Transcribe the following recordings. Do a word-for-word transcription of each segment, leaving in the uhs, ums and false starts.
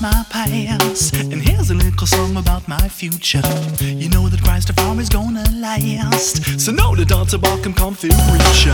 my past, and here's a little song about my future. You know that Christ the Father is gonna last, so know the dance about him come feel richer.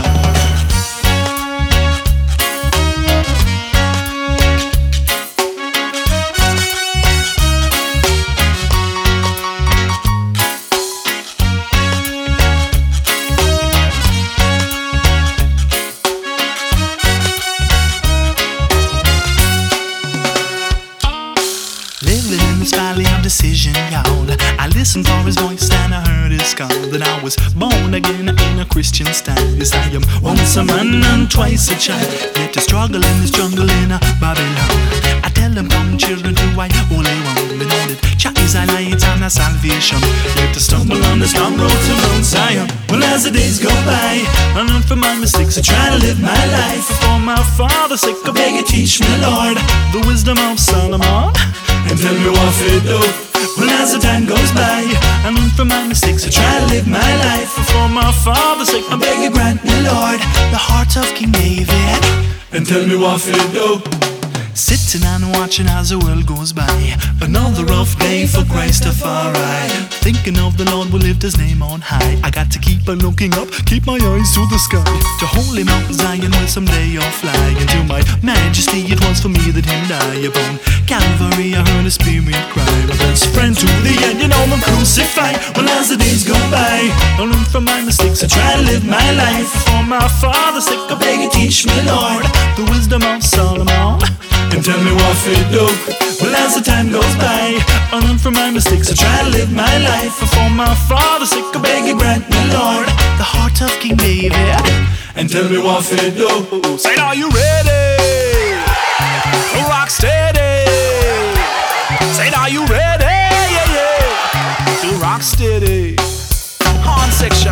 Living in this valley of decision, y'all. I listened for his voice and I heard his call. That I was born again in a Christian style. Yes, I am once a man and twice a child. Yet to struggle in this jungle in a Babylon. I tell them, come children, who I only want. Me know that Jah is a light and a salvation. Yet to stumble on this long road to Mount Zion. Well, as the days go by, I learn from my mistakes. I try to live my life for my Father's sake. I beg you, teach me, Lord, the wisdom of Solomon, and tell me what to do. Well, as the time goes by, I learn from my mistakes. I try to live my life for my Father's sake. I beg you, grant me, Lord, the heart of King David, and tell me what to do. Sitting and watching as the world goes by, another rough day for Christafari. Thinking of the Lord will lift his name on high. I got to keep on looking up, keep my eyes to the sky. To holy Mount Zion will someday I'll fly. And to my majesty it was for me that him die upon Calvary. I heard a spirit cry, my best friend to the end, you know I'm crucified. Well, as the days go by, I learn from my mistakes. I try to live my life for my Father's sake. I beg you, teach me, Lord, the wisdom of Solomon, and tell me what to do. Well, as the time goes by, I learn from my mistakes. I try to live my life for my Father's sake. I beg you, grant me, Lord, the heart of King David, and tell me what to do. Say, are you ready? Rock steady. Say, are you ready? Yeah, yeah. To rock steady. Horn section.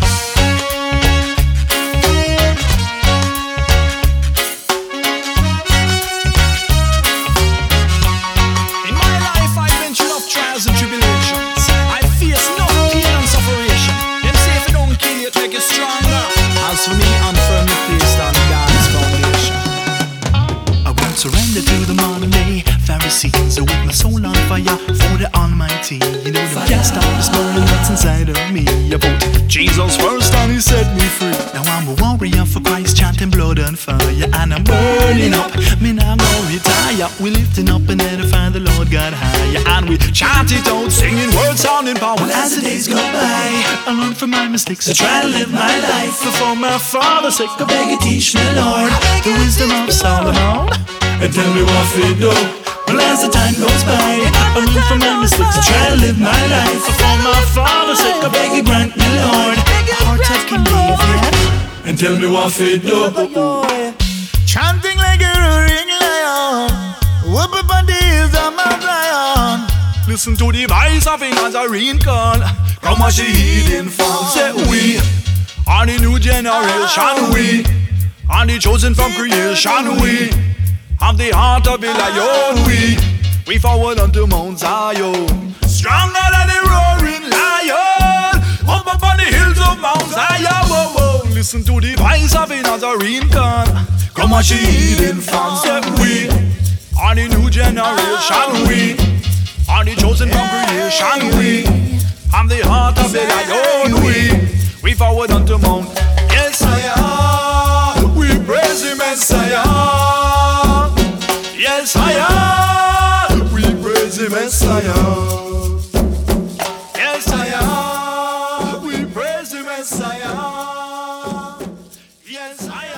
And tribulations, I face no pain and sufferation. Them say if you don't kill it, make it stronger. As for me, I'm firmly placed on God's foundation. I won't surrender to the modern day Pharisees. So with my soul on fire for the Almighty. You know the cast out this burning that's inside of me. I put Jesus first and he set me free. Now I'm a warrior for Christ, chanting blood and fire. And I'm burning up, me now go retire. We lifting up and edify the Lord God higher. And we chant it out, singing words sounding power. Well, as the days go by, I learn from my mistakes. I try to live my life for my Father's sake. I beg you, teach me, Lord, the wisdom of Solomon, and tell me what to do. Well, as the time goes by, I learn from my mistakes. I try to live my life for my Father's sake. I beg you, grant me, Lord, the heart of King David, and tell me what to do. Chanting like a roaring lion, whoop up on the hills of Mount Zion. Listen to the voice of a Nazarene call. Come as the heathen fall. Say we are the new generation. We are the chosen from creation. We have the heart of a lion. We we forward unto Mount Zion, stronger than the roaring lion. Up upon the hills of Mount Zion. Whoa, whoa. Listen to the voice of a Nazarene call. Come as the heathen fall. Say we are the new generation. We are the chosen from creation. We have the heart of the lion. We we forward unto Mount. Yes, Messiah. We praise the Messiah. Yes, Messiah. We praise the Messiah. Yes, Messiah. We praise the Messiah. Yes, Messiah.